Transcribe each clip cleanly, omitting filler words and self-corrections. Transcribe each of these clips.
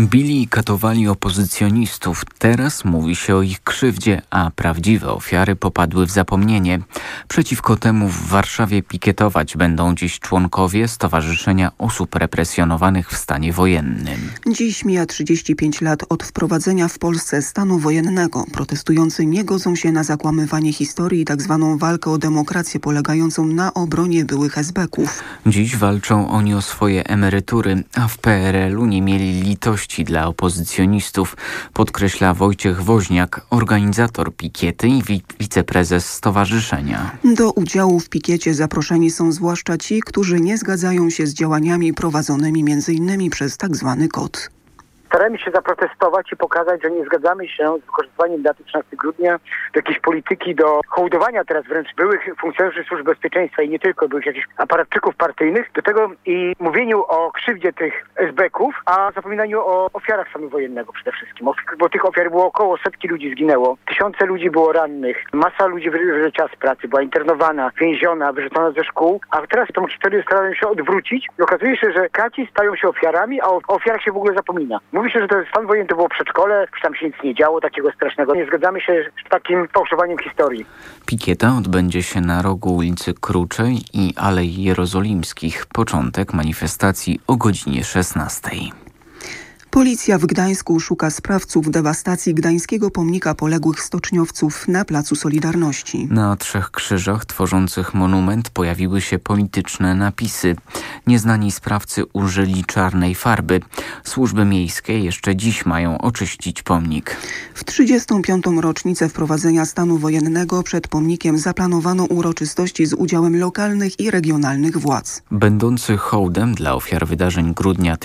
Bili i katowali opozycjonistów. Teraz mówi się o ich krzywdzie, a prawdziwe ofiary popadły w zapomnienie. Przeciwko temu w Warszawie pikietować będą dziś członkowie Stowarzyszenia Osób Represjonowanych w stanie wojennym. Dziś mija 35 lat od wprowadzenia w Polsce stanu wojennego. Protestujący nie godzą się na zakłamywanie historii i tzw. walkę o demokrację polegającą na obronie byłych esbeków. Dziś walczą oni o swoje emerytury, a w PRL-u nie mieli litości dla opozycjonistów, podkreśla Wojciech Woźniak, organizator pikiety i wiceprezes stowarzyszenia. Do udziału w pikiecie zaproszeni są zwłaszcza ci, którzy nie zgadzają się z działaniami prowadzonymi m.in. przez tzw. KOD. Staramy się zaprotestować i pokazać, że nie zgadzamy się z wykorzystywaniem daty 13 grudnia do jakiejś polityki, do hołdowania teraz wręcz byłych funkcjonariuszy służb bezpieczeństwa i nie tylko, byłych jakichś aparatczyków partyjnych, do tego i mówieniu o krzywdzie tych esbeków, a zapominaniu o ofiarach stanu wojennego przede wszystkim, bo tych ofiar było około 100 ludzi zginęło, tysiące ludzi było rannych, masa ludzi wyleciała z pracy, była internowana, więziona, wyrzucona ze szkół, a teraz tą historię starają się odwrócić i okazuje się, że kaci stają się ofiarami, a o ofiarach się w ogóle zapomina. Mówi się, że to stan wojenny to było przedszkole, że tam się nic nie działo takiego strasznego. Nie zgadzamy się z takim fałszowaniem historii. Pikieta odbędzie się na rogu ulicy Kruczej i Alei Jerozolimskich. Początek manifestacji o godzinie 16. Policja w Gdańsku szuka sprawców dewastacji gdańskiego pomnika poległych stoczniowców na Placu Solidarności. Na 3 krzyżach tworzących monument pojawiły się polityczne napisy. Nieznani sprawcy użyli czarnej farby. Służby miejskie jeszcze dziś mają oczyścić pomnik. W 35. rocznicę wprowadzenia stanu wojennego przed pomnikiem zaplanowano uroczystości z udziałem lokalnych i regionalnych władz. Będący hołdem dla ofiar wydarzeń grudnia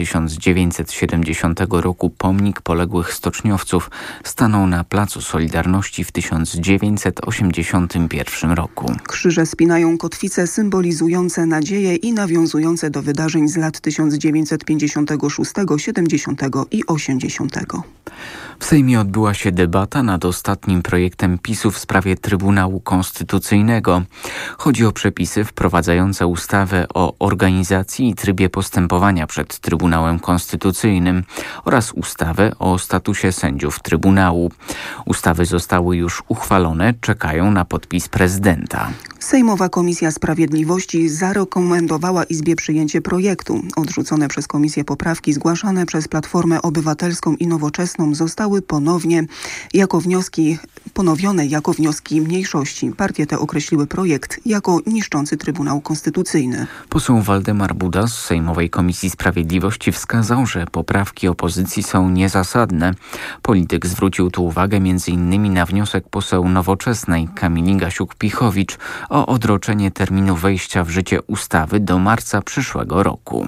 1970 roku pomnik poległych stoczniowców stanął na Placu Solidarności w 1981 roku. Krzyże spinają kotwice symbolizujące nadzieję i nawiązujące do wydarzeń z lat 1956, 70 i 80. W Sejmie odbyła się debata nad ostatnim projektem PiS-u w sprawie Trybunału Konstytucyjnego. Chodzi o przepisy wprowadzające ustawę o organizacji i trybie postępowania przed Trybunałem Konstytucyjnym oraz ustawę o statusie sędziów Trybunału. Ustawy zostały już uchwalone, czekają na podpis prezydenta. Sejmowa Komisja Sprawiedliwości zarekomendowała Izbie przyjęcie projektu. Odrzucone przez Komisję poprawki zgłaszane przez Platformę Obywatelską i Nowoczesną zostały ponowione jako wnioski mniejszości. Partie te określiły projekt jako niszczący Trybunał Konstytucyjny. Poseł Waldemar Buda z Sejmowej Komisji Sprawiedliwości wskazał, że poprawki opozycji są niezasadne. Polityk zwrócił tu uwagę m.in. na wniosek poseł Nowoczesnej Kamili Gasiuk-Pichowicz o odroczenie terminu wejścia w życie ustawy do marca przyszłego roku.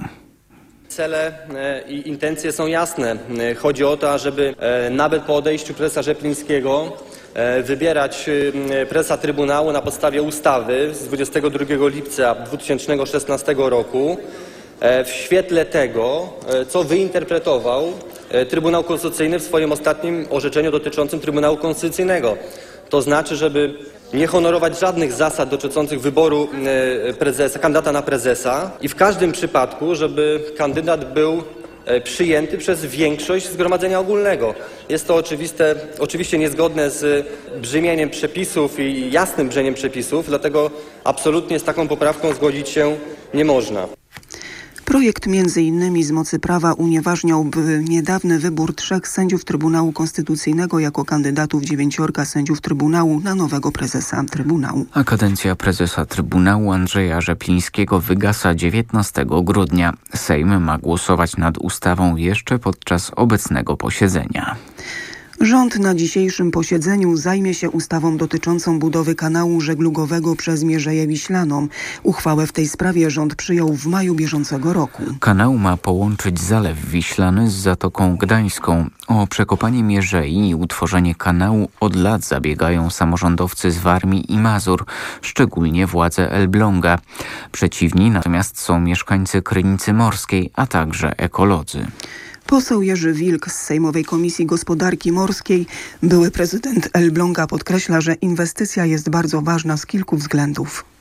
Cele i intencje są jasne. Chodzi o to, ażeby nawet po odejściu prezesa Rzeplińskiego wybierać prezesa Trybunału na podstawie ustawy z 22 lipca 2016 roku w świetle tego, co wyinterpretował Trybunał Konstytucyjny w swoim ostatnim orzeczeniu dotyczącym Trybunału Konstytucyjnego. To znaczy, żeby nie honorować żadnych zasad dotyczących wyboru kandydata na prezesa i w każdym przypadku, żeby kandydat był przyjęty przez większość Zgromadzenia Ogólnego. Jest to oczywiście niezgodne z brzmieniem przepisów i jasnym brzmieniem przepisów, dlatego absolutnie z taką poprawką zgodzić się nie można. Projekt m.in. z mocy prawa unieważniałby niedawny wybór 3 sędziów Trybunału Konstytucyjnego jako kandydatów 9 sędziów Trybunału na nowego prezesa Trybunału. A kadencja prezesa Trybunału Andrzeja Rzeplińskiego wygasa 19 grudnia. Sejm ma głosować nad ustawą jeszcze podczas obecnego posiedzenia. Rząd na dzisiejszym posiedzeniu zajmie się ustawą dotyczącą budowy kanału żeglugowego przez Mierzeję Wiślaną. Uchwałę w tej sprawie rząd przyjął w maju bieżącego roku. Kanał ma połączyć Zalew Wiślany z Zatoką Gdańską. O przekopanie Mierzei i utworzenie kanału od lat zabiegają samorządowcy z Warmii i Mazur, szczególnie władze Elbląga. Przeciwni natomiast są mieszkańcy Krynicy Morskiej, a także ekolodzy. Poseł Jerzy Wilk z Sejmowej Komisji Gospodarki Morskiej, były prezydent Elbląga, podkreśla, że inwestycja jest bardzo ważna z kilku względów.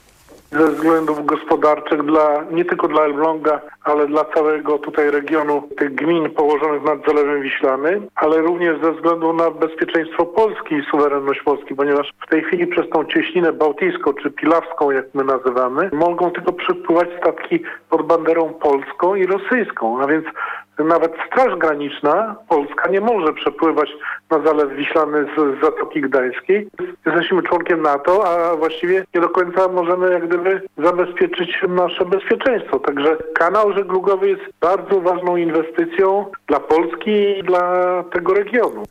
ze względów gospodarczych nie tylko dla Elbląga, ale dla całego tutaj regionu tych gmin położonych nad Zalewem Wiślanym, ale również ze względu na bezpieczeństwo Polski i suwerenność Polski, ponieważ w tej chwili przez tą cieśninę bałtycką, czy pilawską, jak my nazywamy, mogą tylko przepływać statki pod banderą polską i rosyjską, a więc nawet Straż Graniczna polska nie może przepływać na Zalew Wiślany z Zatoki Gdańskiej. Jesteśmy członkiem NATO, a właściwie nie do końca możemy jak gdyby zabezpieczyć nasze bezpieczeństwo. Także kanał żeglugowy jest bardzo ważną inwestycją dla Polski i dla tego regionu.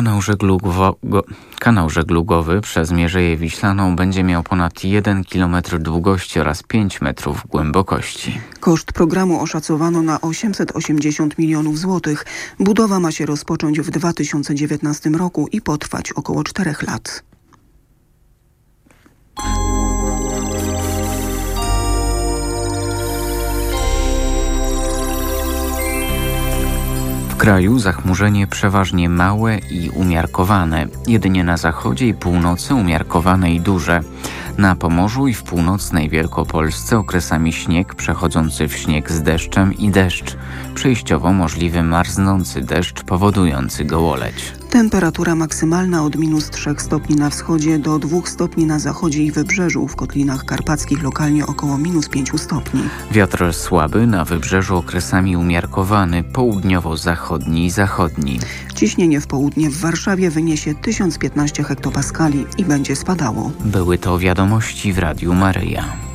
Kanał żeglugowy przez Mierzeję Wiślaną będzie miał ponad 1 km długości oraz 5 metrów głębokości. Koszt programu oszacowano na 880 milionów złotych. Budowa ma się rozpocząć w 2019 roku i potrwać około 4 lat. W kraju zachmurzenie przeważnie małe i umiarkowane. Jedynie na zachodzie i północy umiarkowane i duże. Na Pomorzu i w północnej Wielkopolsce okresami śnieg przechodzący w śnieg z deszczem i deszcz. Przejściowo możliwy marznący deszcz powodujący gołoleć. Temperatura maksymalna od -3 stopni na wschodzie do 2 stopni na zachodzie i wybrzeżu. W kotlinach karpackich lokalnie około -5 stopni. Wiatr słaby, na wybrzeżu okresami umiarkowany, południowo-zachodni i zachodni. Ciśnienie w południe w Warszawie wyniesie 1015 hektopaskali i będzie spadało. Były to wiadomości w Radiu Maryja.